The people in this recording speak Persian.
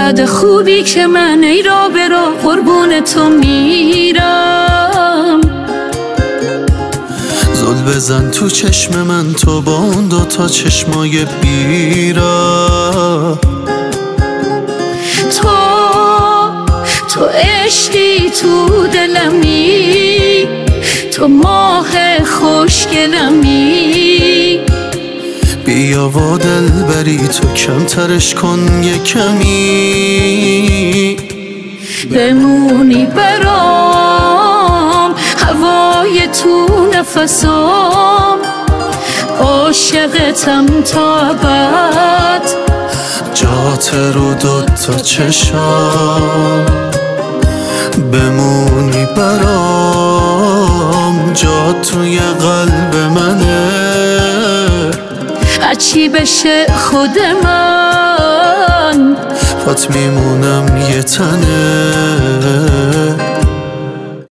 انقدر خوبی که من ای را به را قربون تو میرم. زل بزن تو چشم من تو با اون دوتا چشمای بیرا. تو عشقی تو دلمی، تو ماه خوشگلمی. بیا و دل بری تو کمترش کن یه کمی. بمونی برام هوای تو نفسام، عاشقتم تا ابد جات رو دوتا چشام. بمونی برام جات توی قلب منه. هرچی بشه خود من پات میمونم یه تنه.